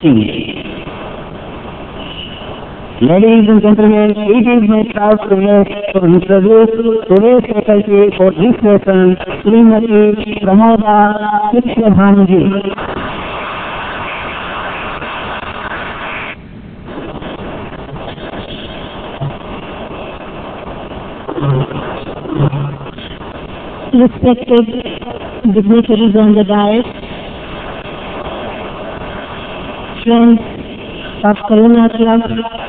Ladies and gentlemen, it is my proud privilege to introduce today's faculty for this lesson, Srimati Pramoda Shikshabhanji. Respected dignitaries on the dais, friends of Karuna Club,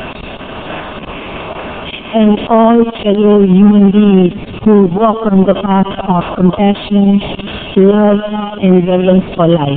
and all fellow human beings who walk on the path of compassion, love, and reverence for life.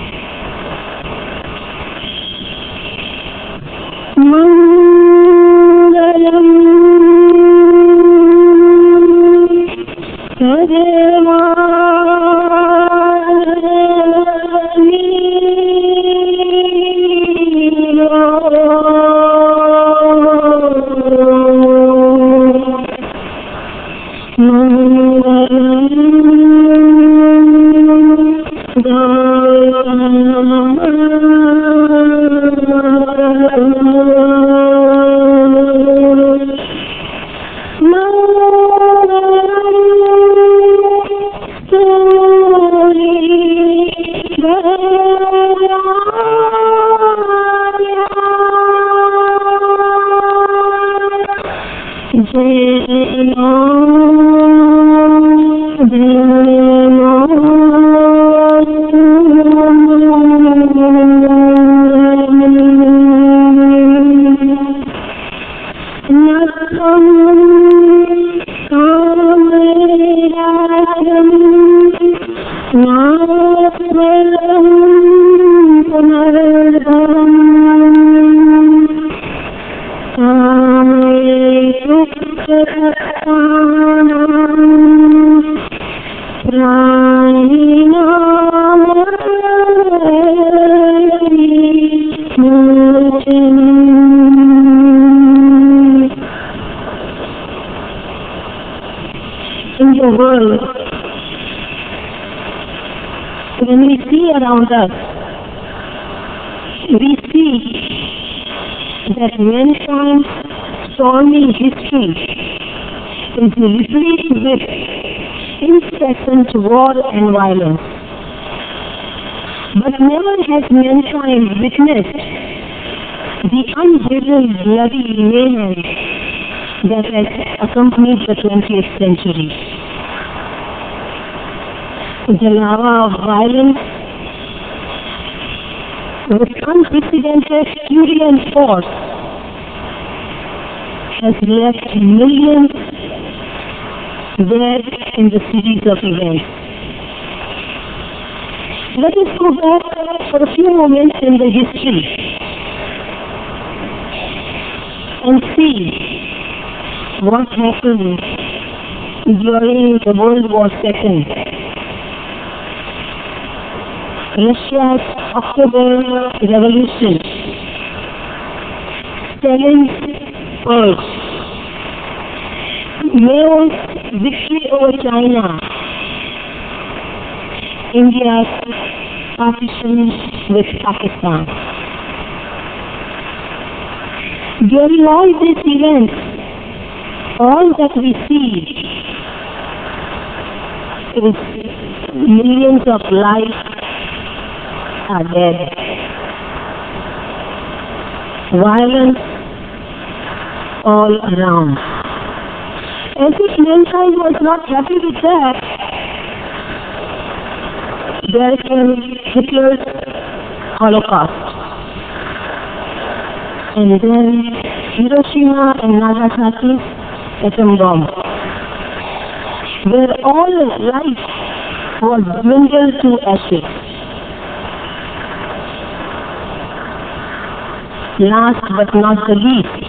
In the world, when we see around us, we see that mankind's stormy history is replete with incessant war and violence. But never has mankind witnessed the unbridled bloody mayhem that has accompanied the 20th century. The lava of violence with unprecedented fury and force has left millions dead in the series of events. Let us go back for a few moments in the history and see what happened during the World War II. Russia's October Revolution, Stalin's purge, Mao's victory over China, India's partition with Pakistan. During all these events, all that we see is millions of lives are dead. Violence all around. As if mankind was not happy with that, there came Hitler's Holocaust. And then Hiroshima and Nagasaki's atom bomb, where all life was dwindled to ashes. Last but not the least,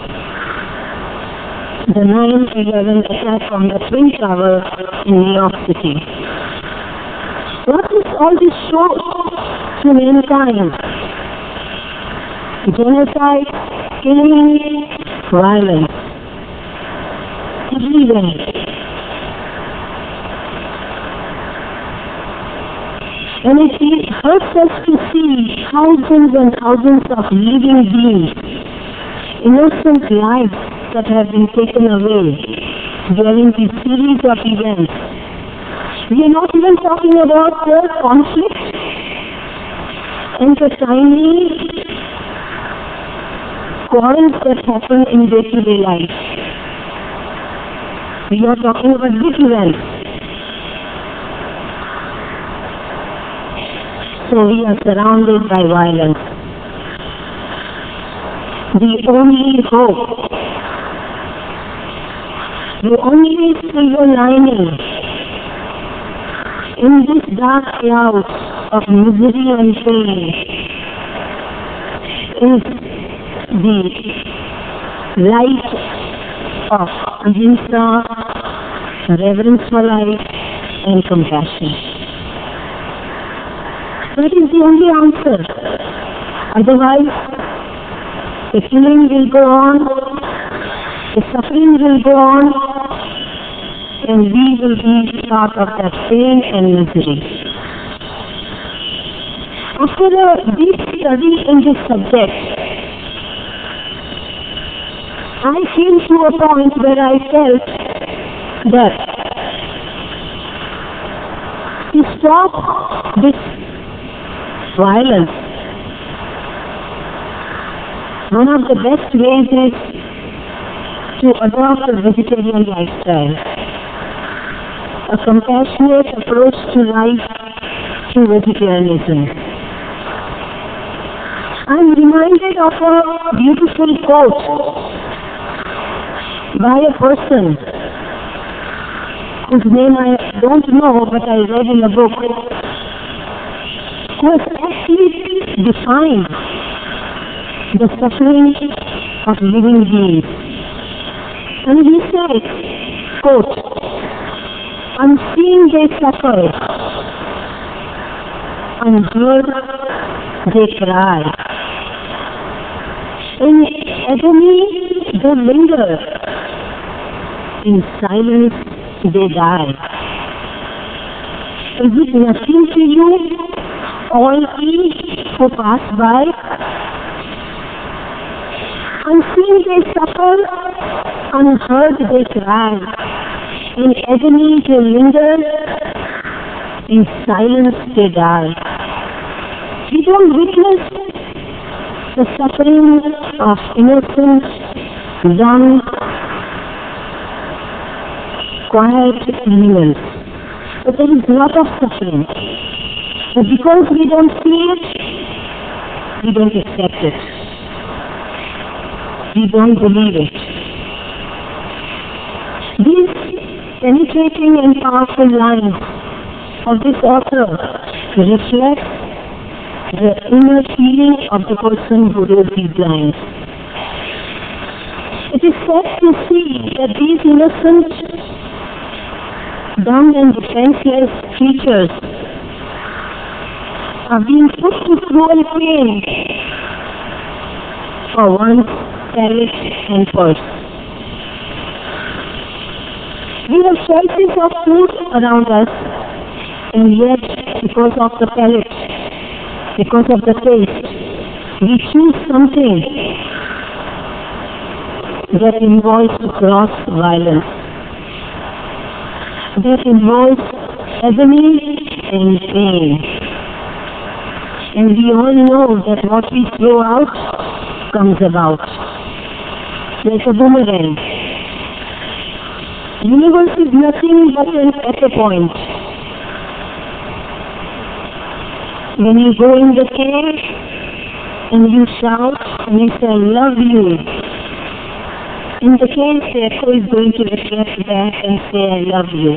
the 9/11 attack on the Twin Towers in New York City. What is all this show to mankind? Genocide, killing, violence. Everywhere. And it helps us to see thousands and thousands of living beings, innocent lives that have been taken away during this series of events. We are not even talking about the conflict and the tiny quarrels that happen in day-to-day life. We are talking about big events. So we are surrounded by violence. The only hope, the only silver lining in this dark cloud of misery and pain is the light of ahimsa, reverence for life, and compassion. That is the only answer. Otherwise, the killing will go on, the suffering will go on, and we will be part of that pain and misery. After a deep study in this subject, I came to a point where I felt that to stop this violence, one of the best ways is to adopt a vegetarian lifestyle, a compassionate approach to life through vegetarianism. I am reminded of a beautiful quote by a person whose name I don't know, but I read in a book, who has actually defined the suffering of living beings. And he says, quote, "Unseen they suffer, unheard they cry. In agony they linger, in silence they die. Is it nothing to you, all ye who pass by? Unseen they suffer, unheard they cry. In agony they linger, in silence they die." We don't witness the suffering of innocent, young, quiet animals. But there is a lot of suffering. But because we don't see it, we don't accept it. We don't believe it. These penetrating and powerful lines of this author reflect the inner feeling of the person who wrote these lines. It is sad to see that these innocent, dumb and defenseless creatures are being put to cruel pain for one's palate and purse. We have choices of food around us, and yet because of the palate, because of the taste, we choose something that involves gross violence, that involves agony and pain. And we all know that what we throw out comes about like a boomerang. The universe is nothing but an echo point. When you go in the cave and you shout and you say, "I love you," in the cave the echo is going to reflect back and say, "I love you."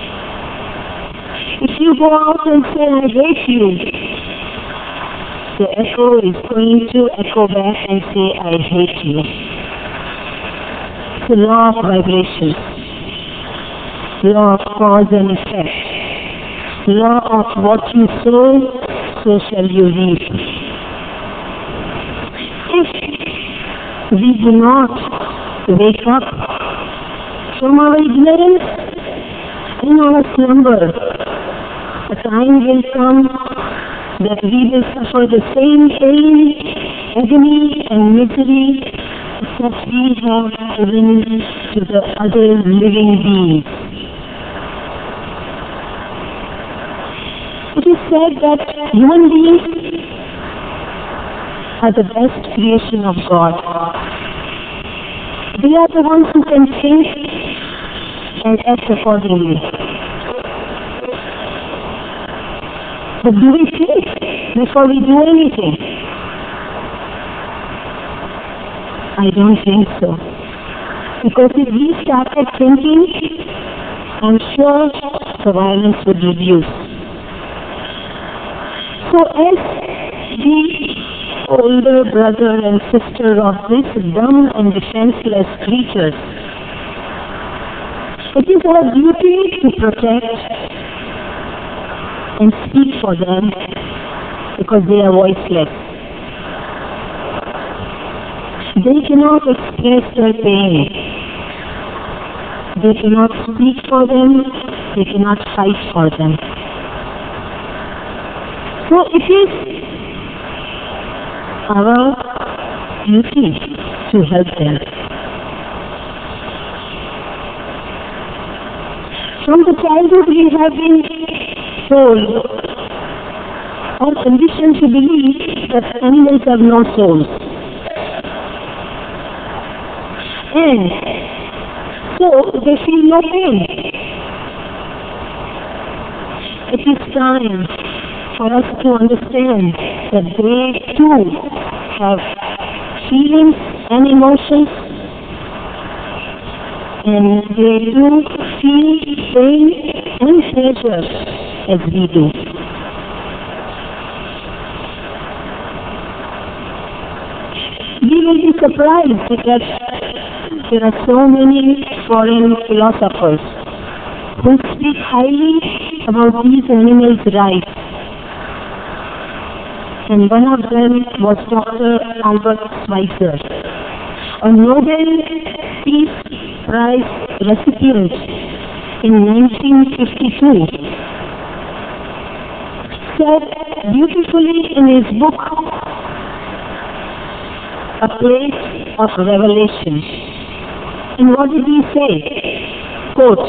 If you go out and say, "I hate you," the echo is going to echo back and say, "I hate you." It's a law of vibration, law of cause and effect, law of what you sow, so shall you reap. If we do not wake up from our ignorance and our slumber, a time will come that we will suffer the same pain, agony and misery that we have given to the other living beings. It is said that human beings are the best creation of God. They are the ones who can think and act accordingly. But do we think before we do anything? I don't think so. Because if we started thinking, I'm sure the violence would reduce. So as the older brother and sister of this dumb and defenseless creatures, it is our duty to protect and speak for them because they are voiceless. They cannot express their pain. They cannot speak for them. They cannot fight for them. So it is our duty to help them. From the childhood we have been told or conditioned to believe that animals have no souls. And so they feel no pain. It is time for us to understand that they too have feelings and emotions, and they do feel pain and pleasure as we do. We will be surprised that there are so many foreign philosophers who speak highly about these animals' rights. And one of them was Dr. Albert Schweitzer, a Nobel Peace Prize recipient in 1952, said beautifully in his book, A Place of Revelation. And what did he say? Quote,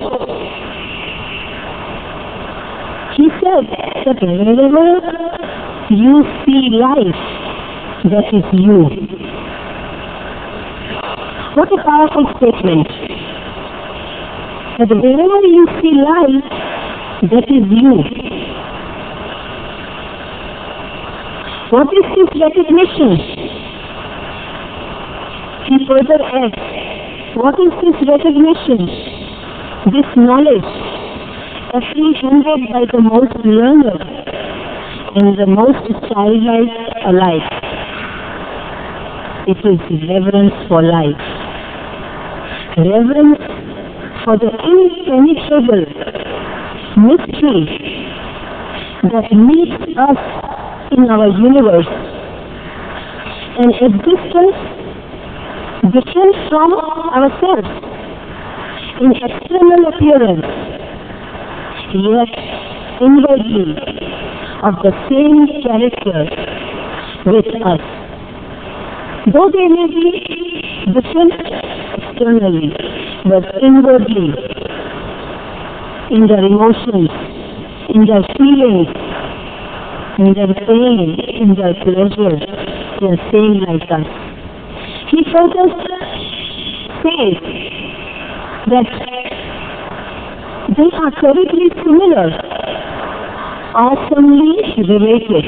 he said that wherever you see life, that is you. What a powerful statement. That wherever you see life, that is you. What is this recognition? He further adds, what is this recognition? This knowledge, apprehended by the most learned and the most childlike alike. It is reverence for life. Reverence for the impenetrable mystery that meets us in our universe. An existence different from ourselves in external appearance, yet inwardly of the same character with us. Though they may be different externally, but inwardly, in their emotions, in their feelings, in their pain, in their pleasure, they are same like us. He further says that they are terribly similar, awesomely related.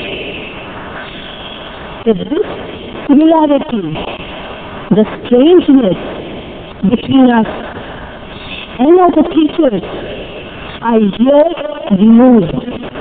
That this similarity, the strangeness between us and other creatures are here removed.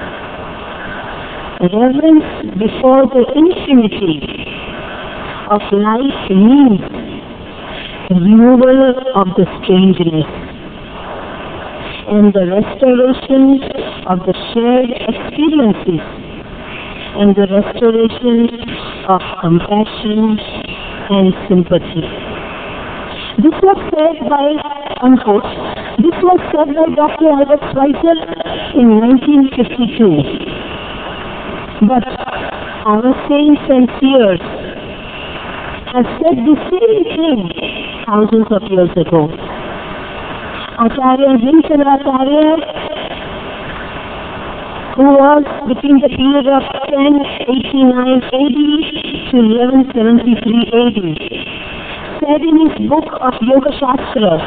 Reverence before the infinity of life means removal of the strangeness and the restoration of the shared experiences and the restoration of compassion and sympathy. This was said by, unquote, this was said by Dr. Albert Schweitzer in 1952. But our saints and seers have said the same thing thousands of years ago. Acharya Vinchadacharya, who was between the period of 1089 AD to 1173 AD, said in his book of Yoga Shastra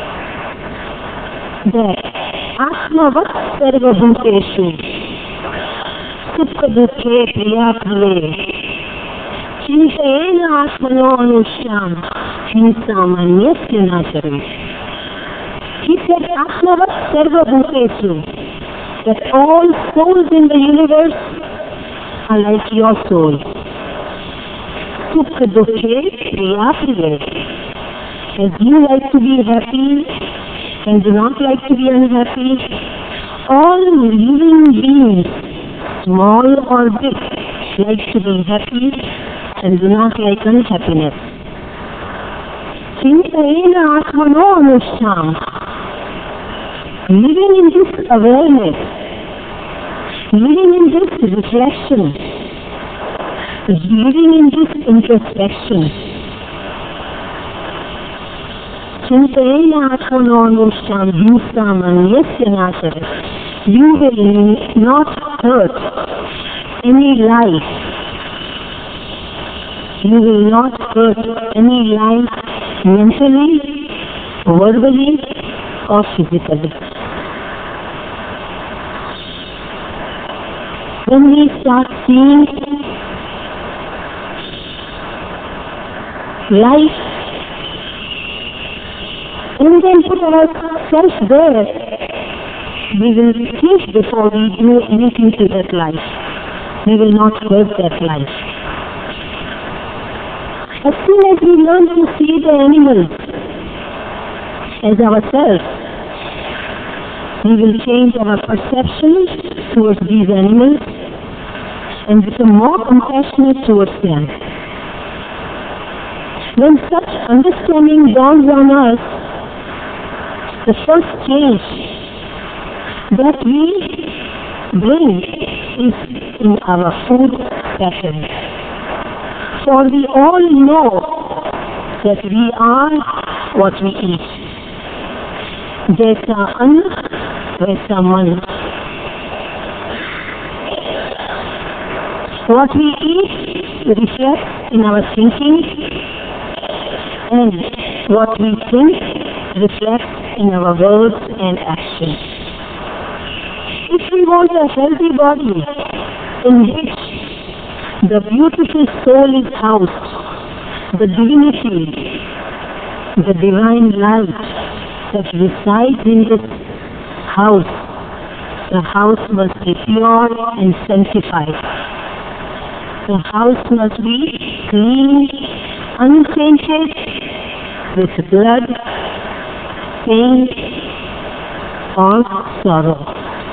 that Atmavat Sarva Bhuteshu Sukha Dukhe Priya Prave Chintayena Atmano Anusham Hinsamanyasya Nachare. He said Atmavat Sarva Bhuteshu, that all souls in the universe are like your soul. Sukha Dukhe Priya Prave. As you like to be happy and do not like to be unhappy, all living beings, small or big, like to be happy and do not like unhappiness. Chintayena Atmano Anusham. Living in this awareness, living in this reflection, living in this introspection. Chintayena Atmano Anusham Hinsamanyasya Nachare. You will not hurt any life. You will not hurt any life mentally, verbally, or physically. When we start seeing life and then put ourselves there, we will think before we do anything to that life. We will not hurt that life. As soon as we learn to see the animals as ourselves, we will change our perception towards these animals and become more compassionate towards them. When such understanding dawns on us, the first change that we bring is in our food pattern. For we all know that we are what we eat. Jaisa anna, vaisa man. What we eat reflects in our thinking, and what we think reflects in our words and actions. If we want a healthy body in which the beautiful soul is housed, the divinity, the divine light that resides in this house, the house must be pure and sanctified. The house must be clean, untainted with blood, pain, or sorrow.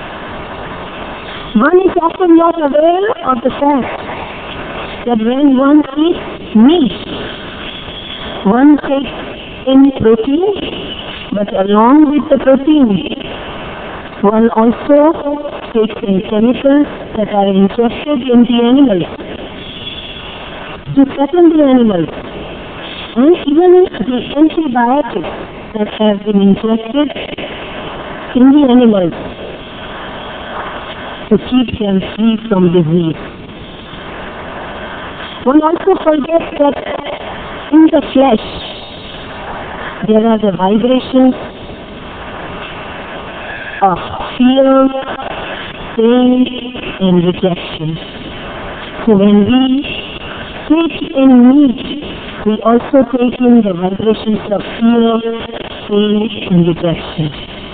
One is often not aware of the fact that when one eats meat, one takes in protein, but along with the protein, one also takes in chemicals that are injected in the animals to fatten the animals, and even the antibiotics that have been injected in the animals to keep them free from disease. One also forgets that in the flesh there are the vibrations of fear, pain, and rejection. So when we take in meat, we also take in the vibrations of fear, pain, and rejection.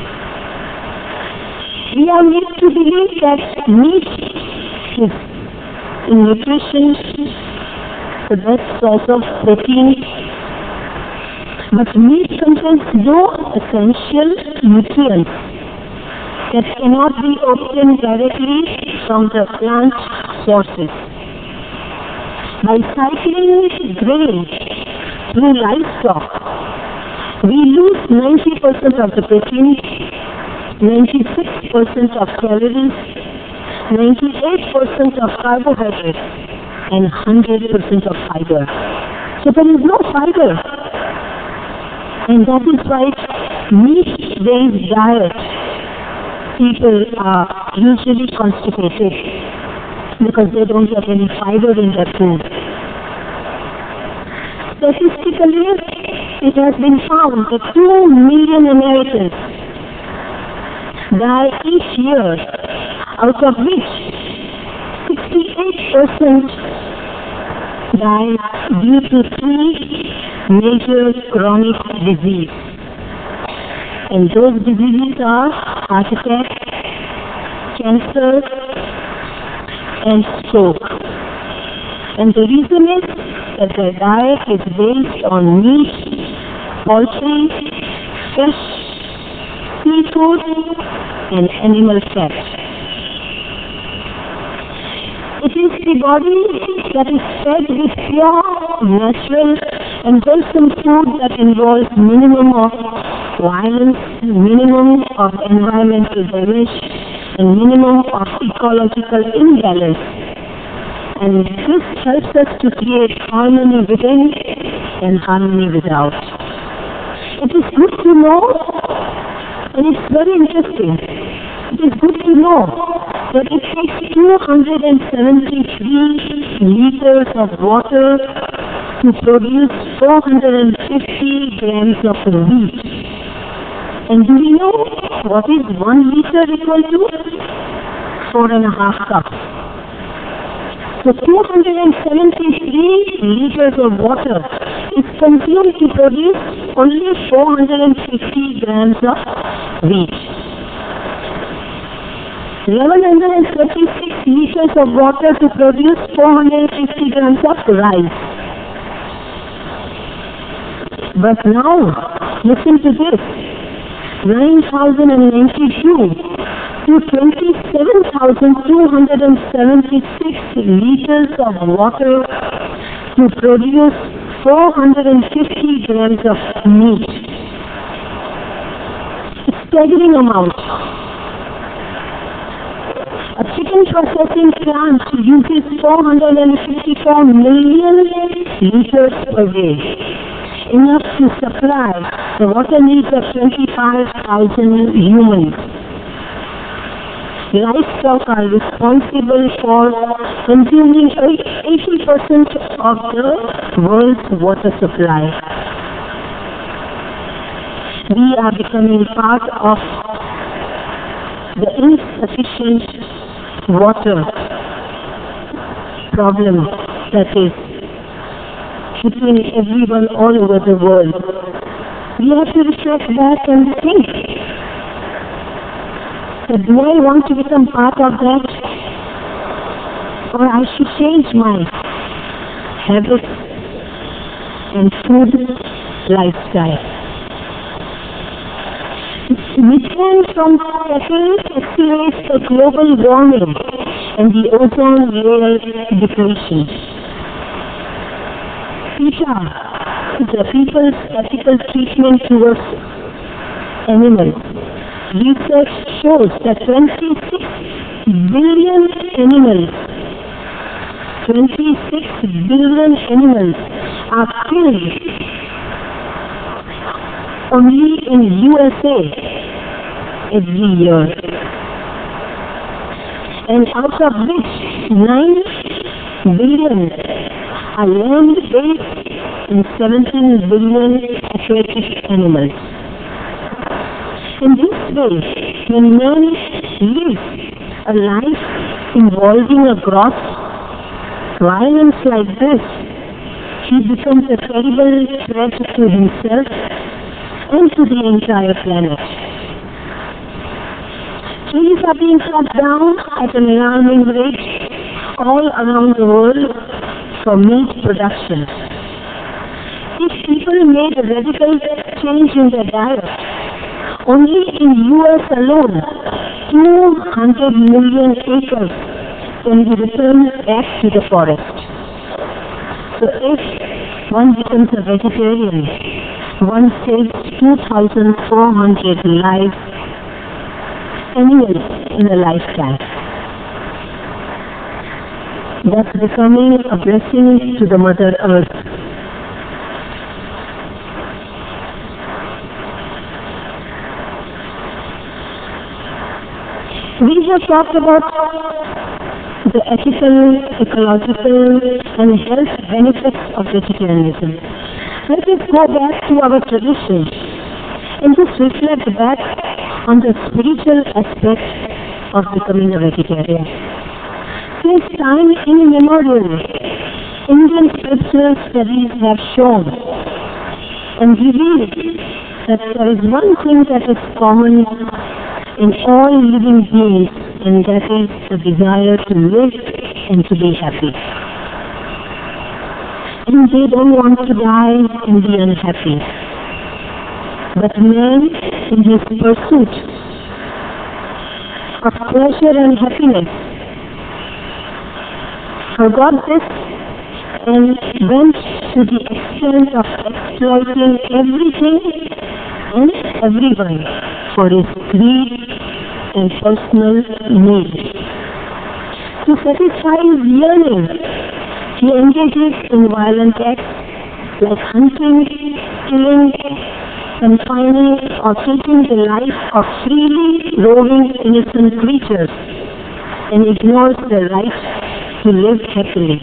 We are made to believe that meat is in nutrition the best source of protein, but meat contains no essential nutrients that cannot be obtained directly from the plant sources. By cycling grain through livestock, we lose 90% of the protein, 96% of calories, 98% of carbohydrates and 100% of fiber. So there is no fiber. And that is why meat-based diet people are usually constipated because they don't get any fiber in their food. Statistically, it has been found that 2 million Americans die each year, out of which 68% die due to 3 major chronic diseases. And those diseases are heart attack, cancer, and stroke. And the reason is that their diet is based on meat, poultry, fish, seafood, and animal fat. It is the body that is fed with pure, natural, and wholesome food that involves minimum of violence, minimum of environmental damage, and minimum of ecological imbalance. And this helps us to create harmony within and harmony without. It is good to know, and it's very interesting. It is good to know that it takes 273 liters of water to produce 450 grams of wheat. And do you know what is 1 liter equal to? 4.5 cups. So 273 liters of water is consumed to produce only 450 grams of wheat. 1136 liters of water to produce 450 grams of rice. But now, listen to this. 9,092 to 27,276 liters of water to produce 450 grams of meat. A staggering amount. A chicken processing plant uses 454 million liters per day, enough to supply the water needs of 25,000 humans. Livestock are responsible for consuming 80% of the world's water supply. We are becoming part of the insufficient water problem that is hitting everyone all over the world. We have to reflect back and think. So do I want to become part of that? Or I should change my habits and food lifestyle? Methane from cattle accelerates the global warming and the ozone layer depletion. PETA, the people's ethical treatment towards animals. Research shows that 26 billion animals are killed only in USA every year. And out of which 9 billion are land-based and 17 billion aquatic animals. In this way, when man lives a life involving a gross violence like this, he becomes a terrible threat to himself and to the entire planet. Trees are being cut down at an alarming rate all around the world for meat production. If people made a radical change in their diet, only in US alone, 200 million acres can be returned back to the forest. So if one becomes a vegetarian, one saves 2,400 live animals in a lifetime. thus becoming a blessing to the Mother Earth. We have talked about the ethical, ecological and health benefits of vegetarianism. Let us go back to our tradition and just reflect back on the spiritual aspect of becoming a vegetarian. Since time immemorial, Indian scriptural studies have shown and revealed that there is one thing that is common in all living beings, and that is the desire to live and to be happy. And they don't want to die and be unhappy. But man, in his pursuit of pleasure and happiness, forgot this and went to the extent of exploiting everything and everyone for his greed and personal needs. To satisfy his yearning, he engages in violent acts like hunting, killing, confining or taking the life of freely roving innocent creatures and ignores their right to live happily.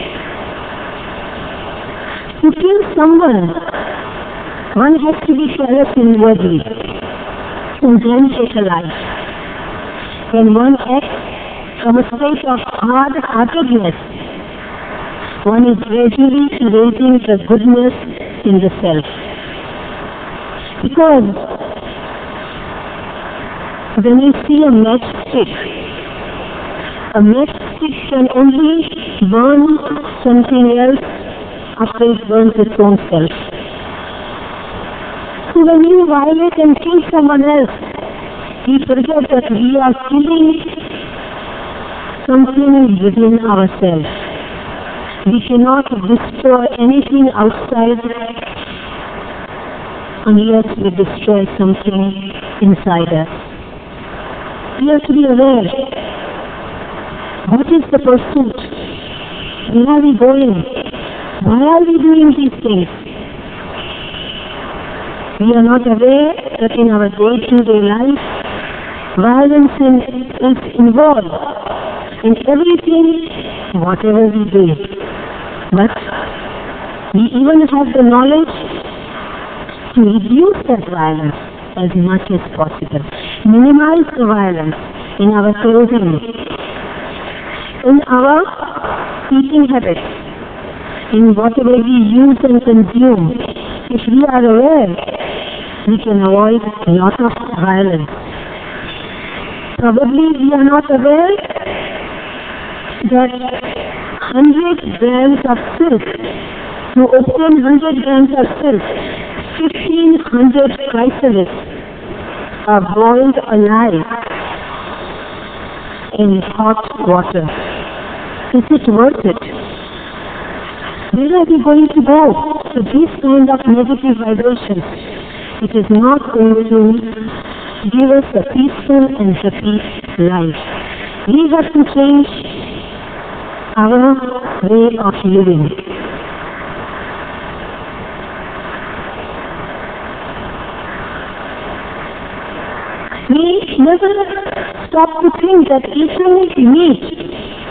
To kill someone, one has to be callous inwardly and then take a life. When one acts from a state of hard-heartedness, one is gradually erasing the goodness in the self. Because when you see a matchstick can only burn something else after it burns its own self. So when you violate and kill someone else, we forget that we are killing something within ourselves. We cannot destroy anything outside unless we destroy something inside us. We have to be aware. What is the pursuit? Where are we going? Why are we doing these things? We are not aware that in our day-to-day life, violence is involved in everything, whatever we do. But we even have the knowledge to reduce that violence as much as possible. Minimize the violence in our clothing, in our eating habits, in whatever we use and consume. If we are aware, we can avoid a lot of violence. Probably we are not aware that 100 grams of silk, to obtain 100 grams of silk, 1,500 chrysalids are boiled alive in hot water. Is it worth it? Where are we going to go? So these kind of negative vibrations, it is not going to give us a peaceful and happy life. We have to change our way of living. We never stop to think that eating meat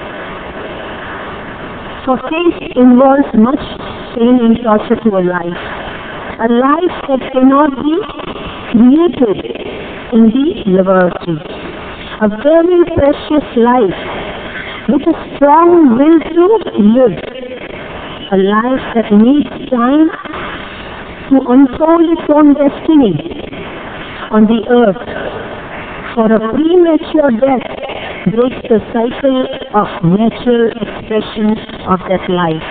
for taste involves much pain and torture to a life. A life that cannot be created in the laboratory. A very precious life with a strong will to live. A life that needs time to unfold its own destiny on the earth. For a premature death breaks the cycle of natural expression of that life.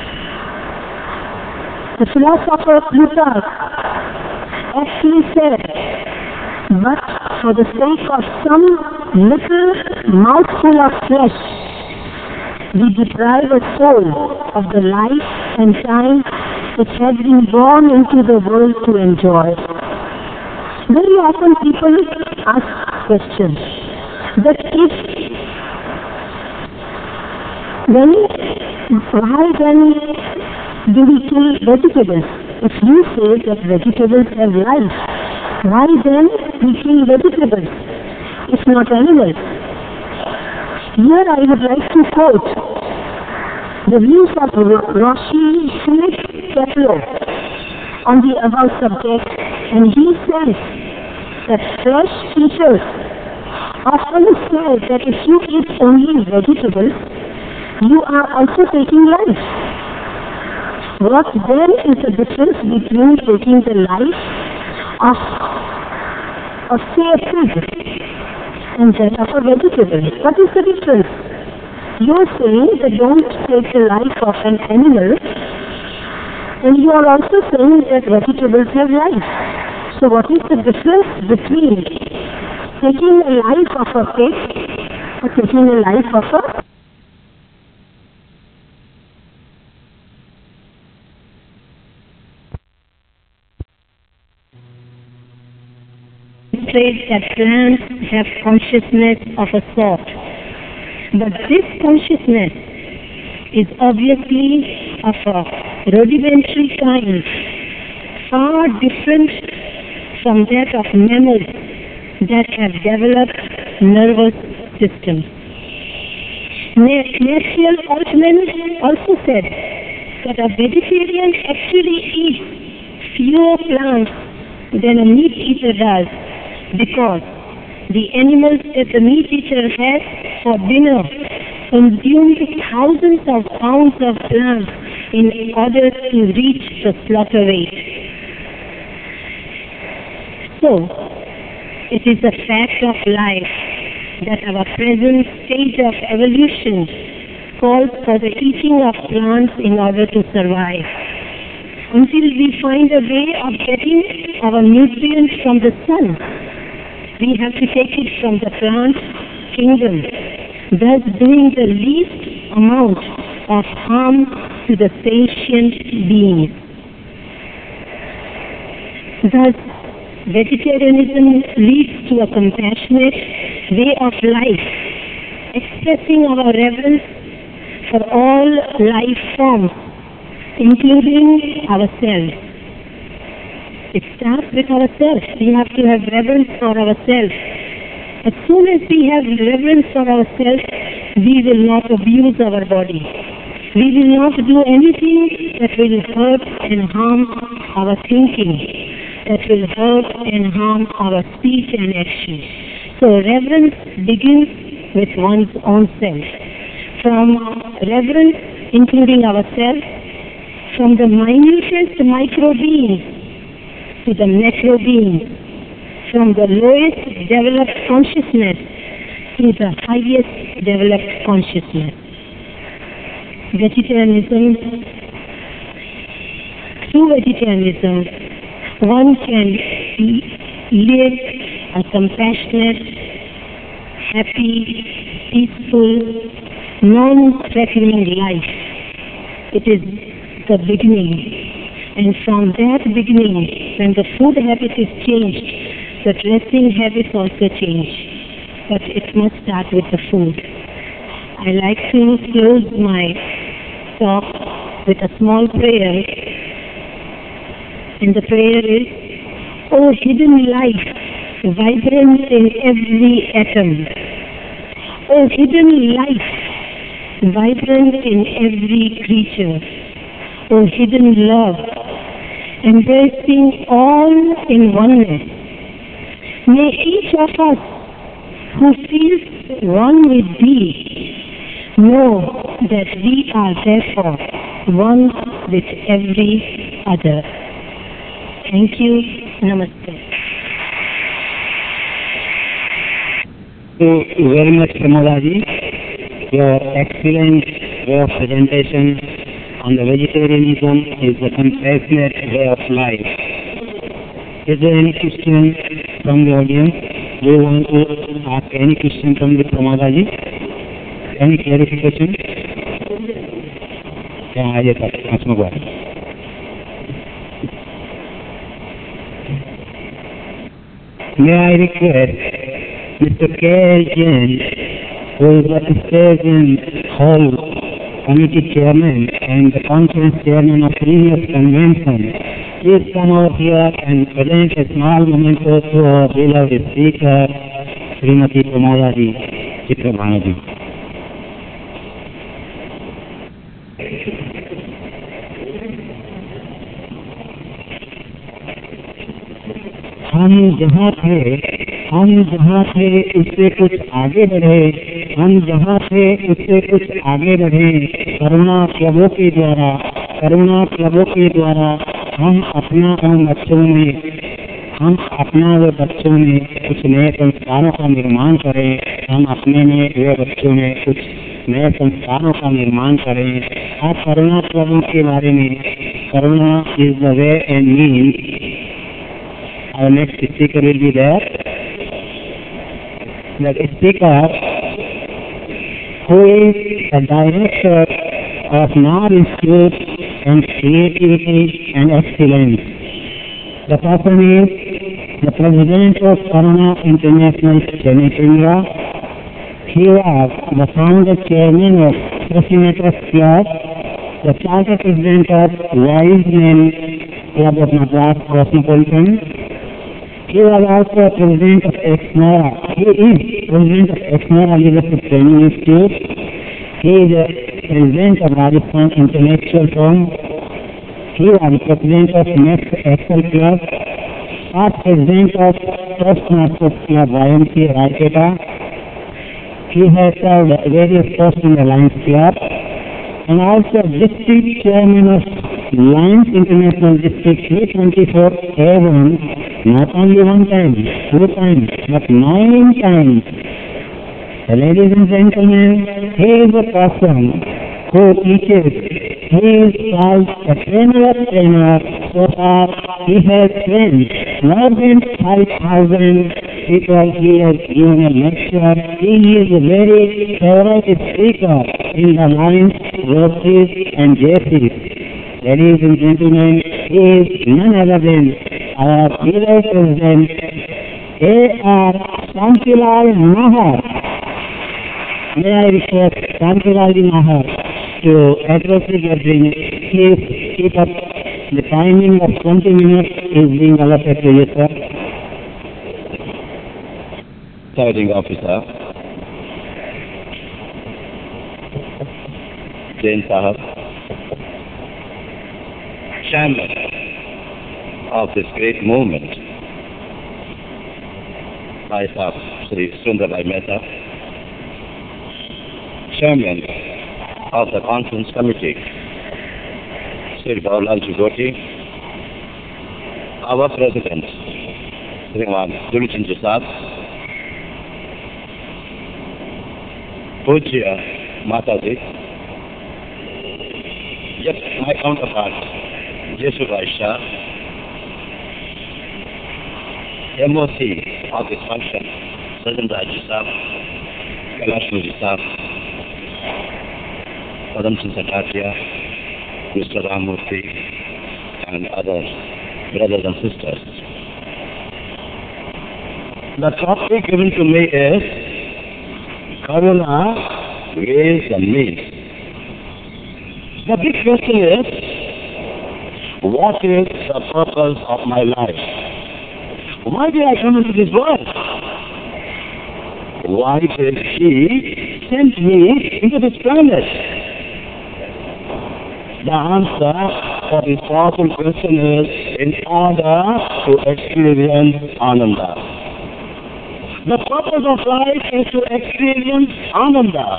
The philosopher Plutarch actually said, but for the sake of some little mouthful of flesh, we deprive a soul of the life and time which has been born into the world to enjoy. Very often people ask questions that if Then why then do we kill vegetables? If you say that vegetables have life, why then we kill vegetables, if not animals? Here I would like to quote the views of Roshi Philip Kepler on the above subject, and he says that flesh eaters often say that if you eat only vegetables, you are also taking life. What then is the difference between taking the life of say a pig and that of a vegetable? What is the difference? You are saying that don't take the life of an animal, and you are also saying that vegetables have life. So what is the difference between taking the life of a pig or taking the life of a that plants have consciousness of a sort. But this consciousness is obviously of a rudimentary kind, far different from that of mammals that have developed nervous systems. Marshall Altman also said that a vegetarian actually eats fewer plants than a meat eater does, because the animals that the meat eater has for dinner consumed thousands of pounds of plants in order to reach the slaughter weight. So, it is a fact of life that our present stage of evolution calls for the eating of plants in order to survive. Until we find a way of getting our nutrients from the sun, we have to take it from the plant kingdom, thus doing the least amount of harm to the sentient beings. Thus, vegetarianism leads to a compassionate way of life, expressing our reverence for all life forms, including ourselves. It starts with ourselves. We have to have reverence for ourselves. As soon as we have reverence for ourselves, we will not abuse our body. We will not do anything that will hurt and harm our thinking, that will hurt and harm our speech and action. So reverence begins with one's own self. From reverence, including ourselves, from the minutest micro beings to the macro beings, from the lowest developed consciousness to the highest developed consciousness. Vegetarianism, through vegetarianism, one can live a compassionate, happy, peaceful, non-threatening life. It is the beginning. And from that beginning, when the food habit is changed, the dressing habits also change. But it must start with the food. I like to close my talk with a small prayer. And the prayer is, O hidden life, vibrant in every atom. O hidden life, vibrant in every creature. O hidden love, embracing all in oneness. May each of us who feels one with Thee know that we are therefore one with every other. Thank you. Namaste. Thank you very much, Pramodji. Your excellent way of presentation on the vegetarianism is a compassionate way of life. Is there any question from the audience? Do you want to ask any question from the Pramodji? Any clarification? May I request Mr. K. Jain, who is the stage in Hall committee chairman and the conference chairman of previous convention, please come over here and present a small memento to our beloved speaker, Srimati Pramodaji Chitrabhanaji. हम जहाँ थे उससे कुछ आगे बढ़े, हम जहाँ थे उससे कुछ आगे बढ़े। करुणा क्लबों के द्वारा हम अपना वे बच्चों में कुछ नए संस्कारों का निर्माण करें। हम अपने में वे बच्चों में कुछ नए संस्कारों का निर्माण करें। आप करुणा क्लबों के बारे में, karuna is the way and mean. Our next speaker will be there. The speaker who is a director of NAR Institute and Creativity and Excellence. The person is the President of Karuna International Senate India. He was the founder chairman of Presidenter's Club, the charter president of Wise Men Club of Madras Cosmopolitan. He was also president of Exnora. He is president of Exnora Leadership Training Institute. He is the president of Rajasthan Intellectual Forum. He was the president of Next Excel Club. Past president of Toastmasters Club YMCA Raiketa. He has served various posts in the Lions Club and also district chairman of Lions International District 324A1, not only one time, 2 times, but 9 times. Ladies and gentlemen, he is a person who teaches. He is called a trainer of trainers. So far, he has trained more than 5,000 people. He has given a lecture. He is a very favorite speaker in the Lions, Rotaries and JCs. Ladies and gentlemen, he is none other than our beloved President, A.R. Shantilal Nahar. May I request Shantilal Nahar to address the gathering. Please keep up. The timing of 20 minutes is being allotted to you, sir. Presiding Officer, Jain Sahab, Chairman of this great movement, Bhai Sahab Sri Sundarbai Mehta, Chairman of the Conference Committee, Sri Bhaulal Jugoti, our President, Sriman Dulchandra Sahab, Pujya Mataji, yet my counterpart, Jesubhai Shah, MOC of this function, Sajan Raji Sahab, Kailash Modi Sahab, Padam Singh Satatia, Mr. Ramurthy, and other brothers and sisters. The topic given to me is Karuna, ways and means. The big question is, what is the purpose of my life? Why did I come into this world? Why did He send me into this planet? The answer for this powerful question is in order to experience Ananda. The purpose of life is to experience Ananda.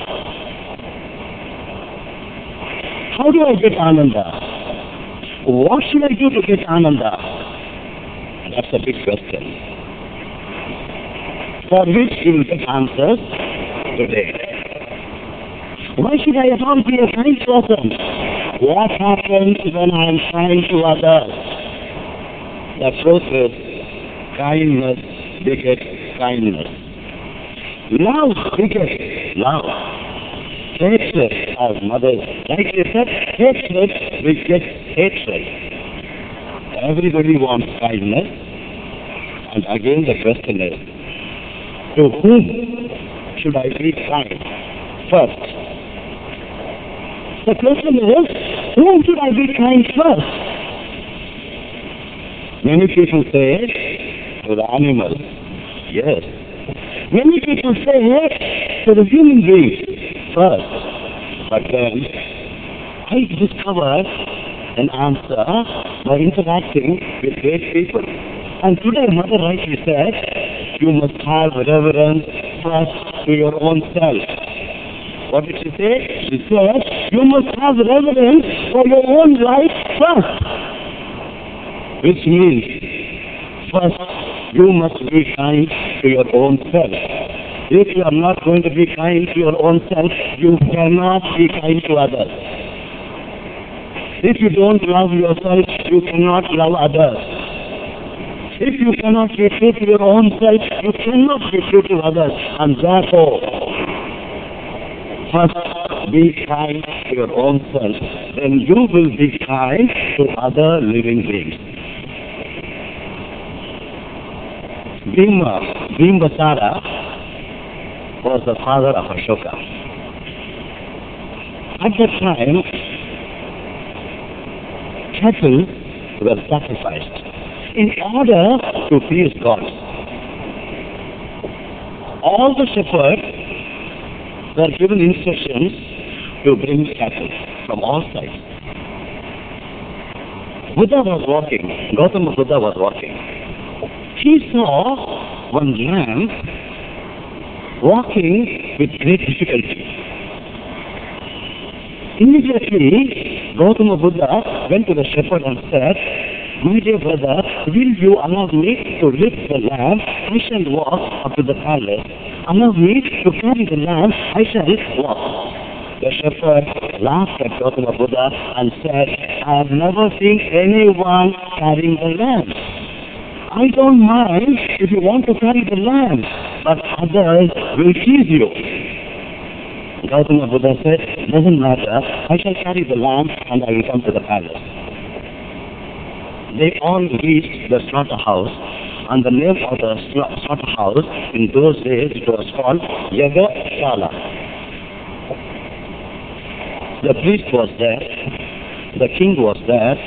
How do I get Ananda? What should I do to get Ananda? That's a big question, for which you will get answers today. Why should I not be a kind person? What happens when I am kind to others? The truth is, kindness begets kindness. Love begets love. Hatred, as mothers rightly said, hatred begets hatred. Everybody wants kindness, and again the question is, to whom should I be kind? First, The question is, whom should I be kind first? Many people say to the animal. Yes. Many people say to the human beings first. But then I discovered an answer by interacting with great people. And today Mother rightly said, you must have reverence first to your own self. What did she say? She said, you must have reverence for your own life first. Which means, first, you must be kind to your own self. If you are not going to be kind to your own self, you cannot be kind to others. If you don't love yourself, you cannot love others. If you cannot be true to your own self, you cannot be true to others. And therefore, first be kind to your own self. Then you will be kind to other living beings. Bimbasara was the father of Ashoka. At that time, cattle were sacrificed in order to please God. All the shepherds were given instructions to bring cattle from all sides. Buddha was walking, Gautama Buddha was walking. He saw one lamb walking with great difficulty. Immediately, Gautama Buddha went to the shepherd and said, my dear brother, will you allow me to lift the lamb? I shall walk up to the palace. Allow me to carry the lamb. I shall walk. The shepherd laughed at Gautama Buddha and said, I have never seen anyone carrying the lamb. I don't mind if you want to carry the lamb, but others will tease you. Gautama Buddha said, doesn't matter, I shall carry the lamb and I will come to the palace. They all reached the slaughterhouse, and the name of the slaughterhouse in those days it was called Yagashala. The priest was there, the king was there,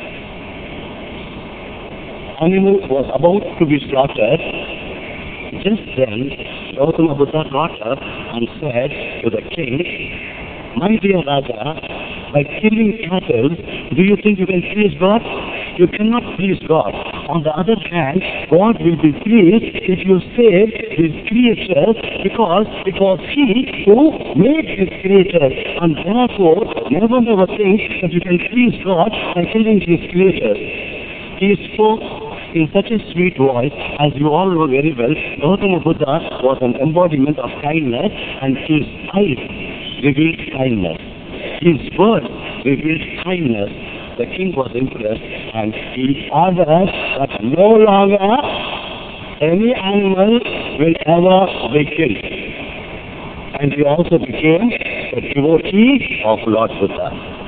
animal was about to be slaughtered. Just then, Gautama Buddha got up and said to the king, my dear Raja, by killing cattle, do you think you can please God? You cannot please God. On the other hand, God will be pleased if you save His creatures because it was He who made His creatures. And therefore, never think that you can please God by killing His creatures. He spoke in such a sweet voice, as you all know very well. Gautama Buddha was an embodiment of kindness, and his eyes revealed kindness. His words revealed kindness. The king was impressed, and he ordered that no longer any animal will ever be killed. And he also became a devotee of Lord Buddha.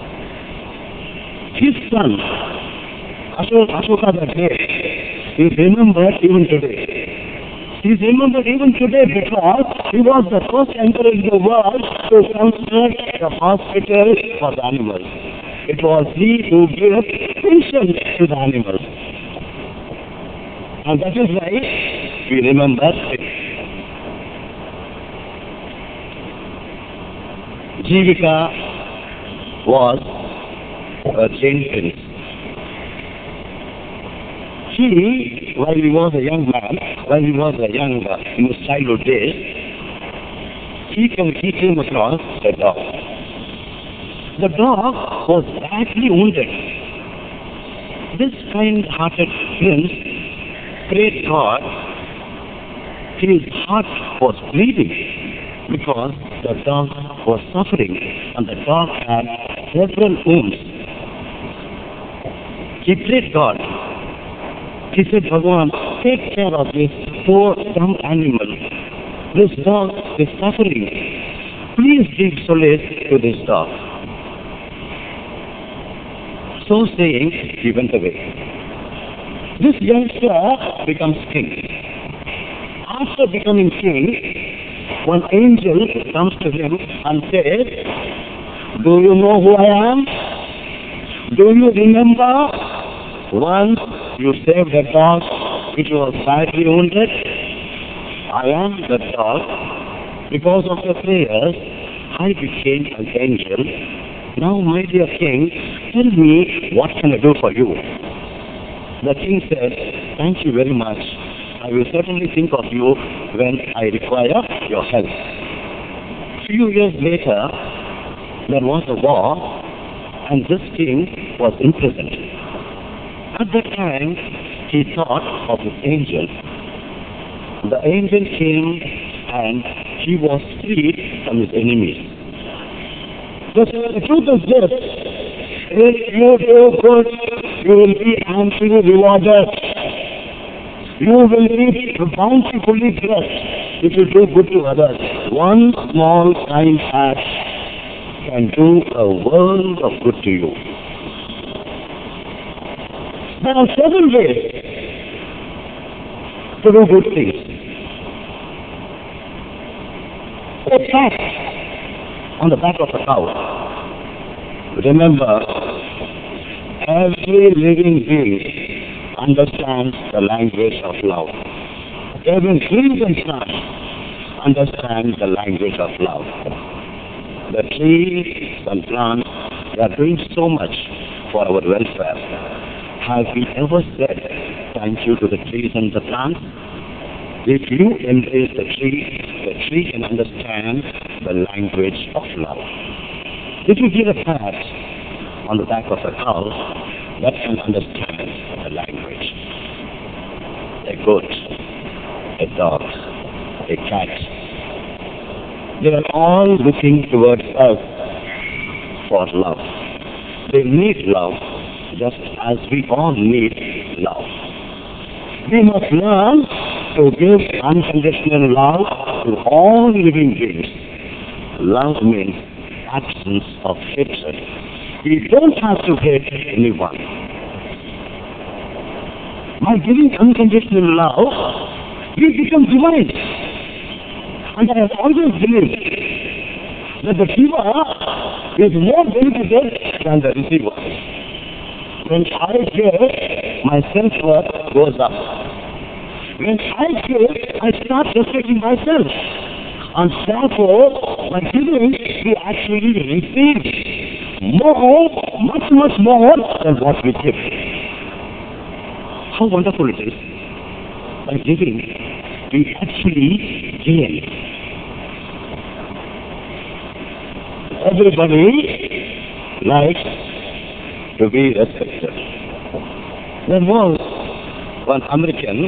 His son, Ashoka the Great, is remembered even today. He is remembered even today because he was the first emperor in the world to construct a hospital for the animals. It was he who gave pension to the animals. And that is why we remember it. Jivika was a Jain prince. He, while he was a young man, in his childhood days, he came across a dog. The dog was badly wounded. This kind-hearted prince prayed God. His heart was bleeding because the dog was suffering and the dog had several wounds. He prayed God. He said, Bhagavan, take care of this poor dumb animal. This dog is suffering. Please give solace to this dog. So saying, he went away. This youngster becomes king. After becoming king, one angel comes to him and says, Do you know who I am? Do you remember once you saved a dog which was badly wounded? I am the dog. Because of your prayers, I became an angel. Now, my dear king, tell me, what can I do for you? The king said, thank you very much. I will certainly think of you when I require your help. Few years later, there was a war, and this king was imprisoned. At that time, he thought of his angel. The angel came and he was freed from his enemies. The truth is this: if you do good, you will be amply rewarded. You will be bountifully blessed if you do good to others. One small kind act can do a world of good to you. There are several ways to do good things. A cat on the back of a cow. Remember, every living being understands the language of love. Even trees and plants understand the language of love. The trees and plants, they are doing so much for our welfare. Have we ever said thank you to the trees and the plants? If you embrace the tree can understand the language of love. If you give a pat on the back of a cow, that can understand the language. A goat, a dog, a cat, they are all looking towards us for love. They need love just as we all need love. We must learn to give unconditional love to all living beings. Love means absence of hatred. We don't have to hate anyone. By giving unconditional love, we become divine. And I have always believed that the giver is more benefited than the receiver. When I give, my self-worth goes up. When I give, I start respecting myself. And therefore, by giving, we actually receive more, much more than what we give. How wonderful it is. By giving, we actually gain. Everybody likes to be respected. There was one American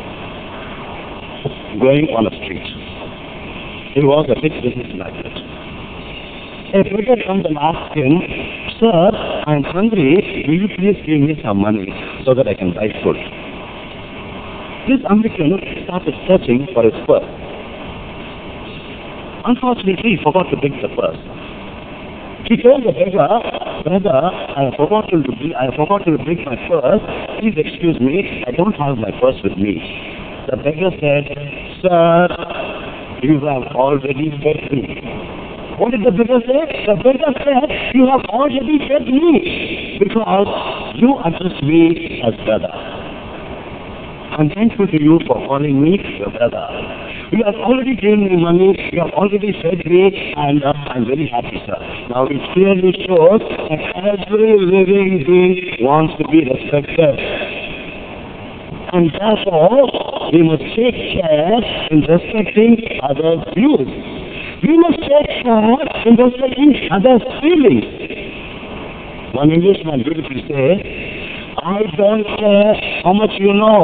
going on a street. He was a big business magnate. A beggar comes and asks him, "Sir, I am hungry. Will you please give me some money so that I can buy food?" This American started searching for his purse. Unfortunately, he forgot to bring the purse. He told the beggar, "Brother, I forgot to bring my purse. Please excuse me, I don't have my purse with me." The beggar said, "Sir, you have already fed me." What did the beggar say? The beggar said, "You have already fed me because you addressed me as brother. I'm thankful to you for calling me your brother. You have already given me money, you have already fed me, and I'm very happy, sir." Now it clearly shows that every living being wants to be respected. And therefore, we must take care in respecting others' views. We must take care in respecting others' feelings. One Englishman beautifully says, "I don't care how much you know.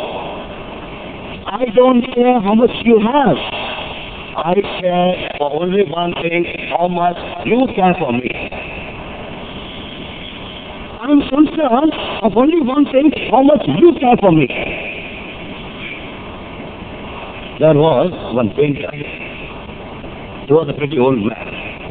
I don't care how much you have. I care for only one thing, how much you care for me. I'm concerned of only one thing, how much you care for me." There was one painter. He was a pretty old man.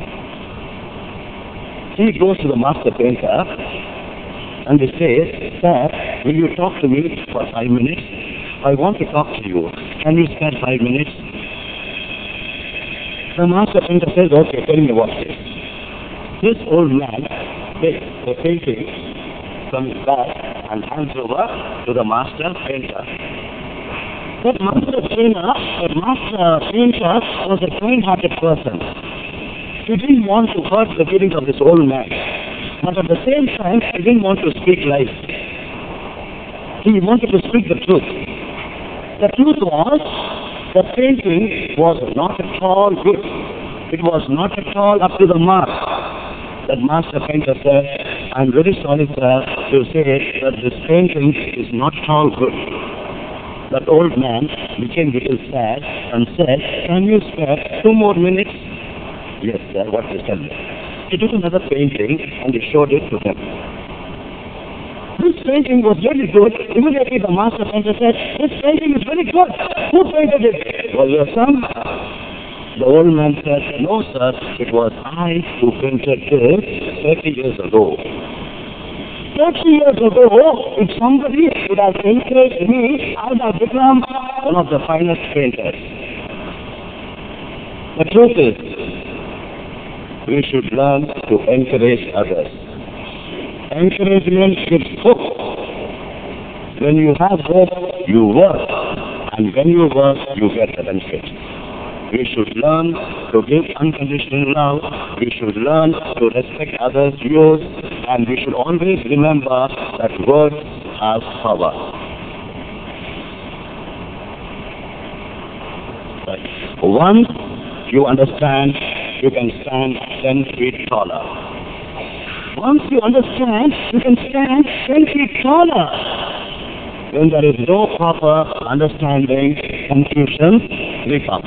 He goes to the master painter and he says, "Sir, will you talk to me for 5 minutes? I want to talk to you. Can you spare 5 minutes?" The master painter says, "Okay, tell me what it is." This old man takes the painting from his bag and hands over to the master painter. That master painter was a kind-hearted person. He didn't want to hurt the feelings of this old man, but at the same time, he didn't want to speak lies. He wanted to speak the truth. The truth was, the painting was not at all good. It was not at all up to the mark. That master painter said, "I'm very sorry, sir, to say that this painting is not at all good." That old man became a little sad and said, "Can you spare 2 more minutes?" "Yes, sir, what is tell me?" He took another painting and he showed it to him. This painting was very good. Immediately the master painter said, "This painting is very good. Who painted it? Was your son?" The old man said, "No, sir, it was I who painted this 30 years ago." 30 years ago, if somebody would have encouraged me, I would have become one of the finest painters. The truth is, we should learn to encourage others. Encouragement gives hope. When you have hope, you work. And when you work, you get the benefit. We should learn to give unconditional love. We should learn to respect others' views. And we should always remember that words have power. Once you understand, you can stand 10 feet taller. Once you understand, you can stand 10 feet taller. When there is no proper understanding, confusion will come.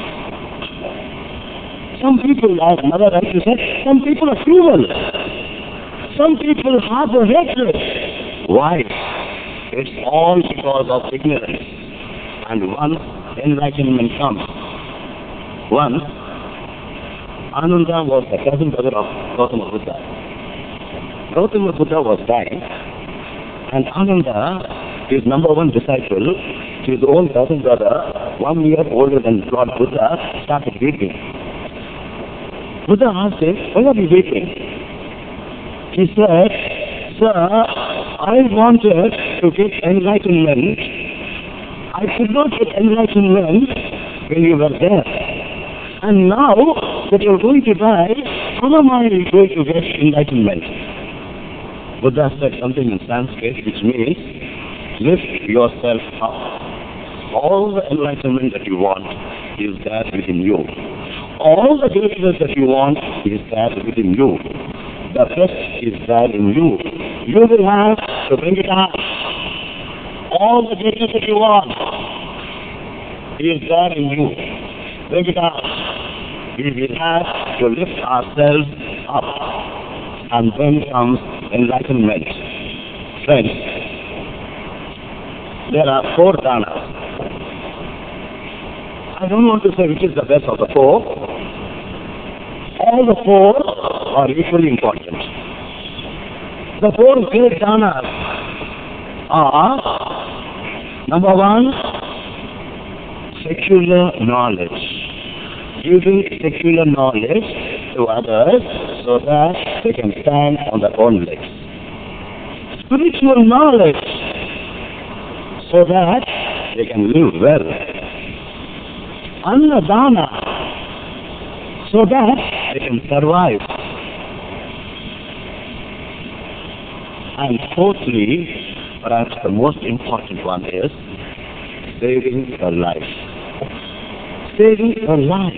Some people, as Mother rightly said, some people are cruel. Some people harbor hatred. Why? It's all because of ignorance. And once enlightenment comes, once Ananda was the cousin brother of Gautama Buddha. Gautama Buddha was dying, and Ananda, his number one disciple, his own cousin brother, 1 year older than Lord Buddha, started weeping. Buddha asked him, "Why are you weeping?" He said, "Sir, I wanted to get enlightenment. I could not get enlightenment when you were there. And now that you are going to die, how am I going to get enlightenment?" Buddha said something in Sanskrit which means, lift yourself up. All the enlightenment that you want is there within you. All the greatness that you want is there within you. The best is there in you. You will have to bring it out. All the greatness that you want is there in you. Bring it out. We will have to lift ourselves up. And then comes enlightenment. Friends, there are 4 dhanas. I don't want to say which is the best of the 4. All the 4 are equally important. The 4 great dhanas are, number 1, secular knowledge. Giving secular knowledge to others so that they can stand on their own legs. Spiritual knowledge so that they can live well. Annadana so that they can survive. And fourthly, perhaps the most important one is saving a life. Saving a life.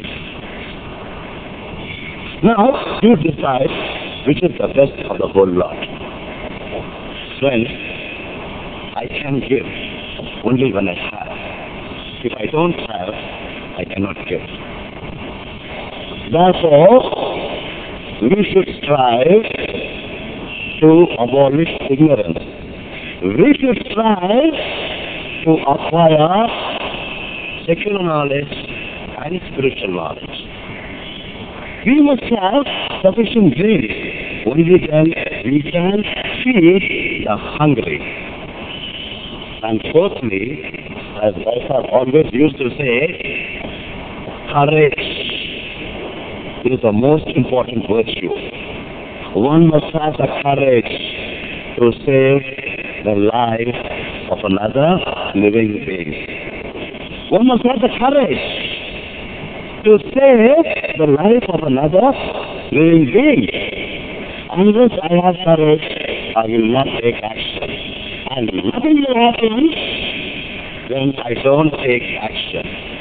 Now, you decide which is the best of the whole lot. Friends, I can give only when I have. If I don't have, I cannot give. Therefore, we should strive to abolish ignorance. We should strive to acquire secular knowledge and spiritual knowledge. We must have sufficient drink. Only then we can feed the hungry. And fourthly, as Vaisakh always used to say, courage is the most important virtue. One must have the courage to save the life of another living being. One must have the courage to save the life of another living being. Unless I have courage, I will not take action. And nothing will happen when I don't take action.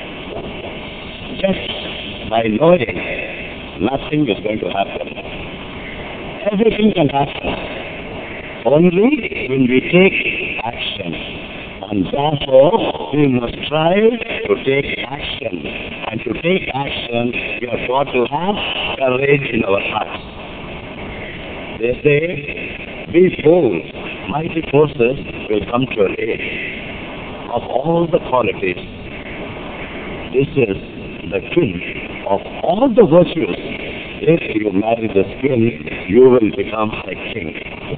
Just by knowing, nothing is going to happen. Everything can happen only when we take action. And therefore, we must try to take action. And to take action, we have got to have courage in our hearts. They say, be bold, mighty forces will come to your aid. Of all the qualities, this is the king of all the virtues. If you marry this king, you will become a king.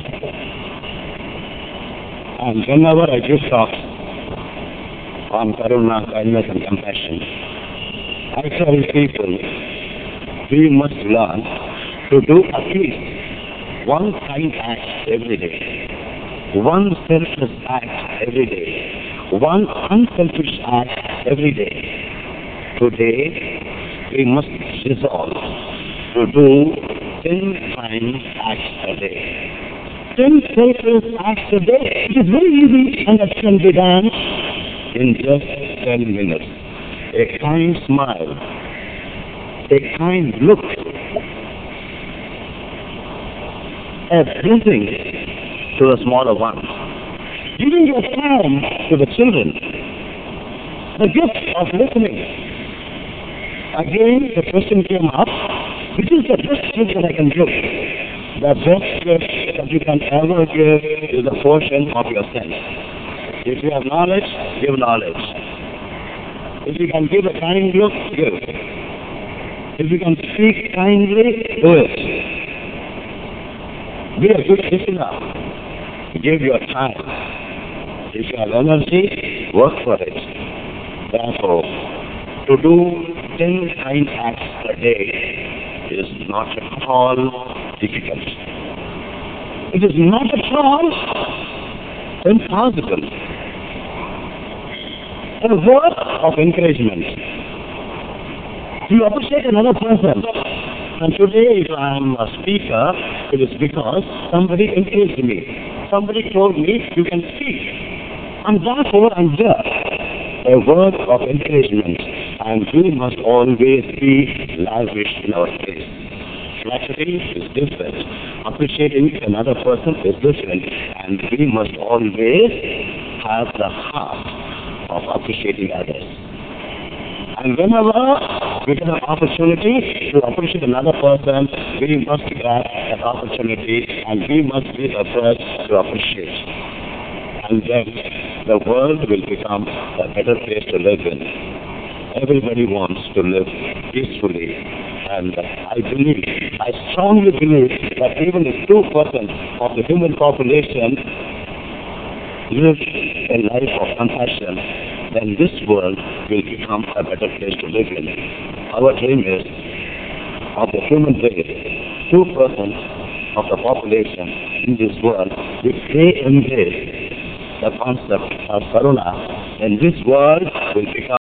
And whenever I give talks on karuna, kindness and compassion, I tell people, we must learn to do at least one kind act every day, one selfless act every day, one unselfish act every day. Today, we must resolve to do 10 kind acts a day. 10 selfless acts a day. It is very easy and that can be done in just 10 minutes. A kind smile, a kind look, a blessing to the smaller ones, giving your time to the children, the gift of listening. Again, the question came up, which is the best gift that I can give? The best gift that you can ever give is a portion of yourself. If you have knowledge, give knowledge. If you can give a kind look, give. If you can speak kindly, do it. Be a good listener. Give your time. If you have energy, work for it. Therefore, to do 10 kind acts a day is not at all difficult. It is not at all impossible. A word of encouragement. You appreciate another person. And today, if I am a speaker, it is because somebody encouraged me. Somebody told me, you can speak. And therefore, I'm there. A word of encouragement. And we must always be lavish in our faith. Flattery is different. Appreciating another person is different. And we must always have the heart of appreciating others. And whenever we get an opportunity to appreciate another person, we must grab that opportunity and we must be the first to appreciate. And then the world will become a better place to live in. Everybody wants to live peacefully. And I strongly believe that even if 2% of the human population live a life of compassion, then this world will become a better place to live in. Our dream is, of the human race, 2% of the population in this world, if they embrace the concept of karuna, then this world will become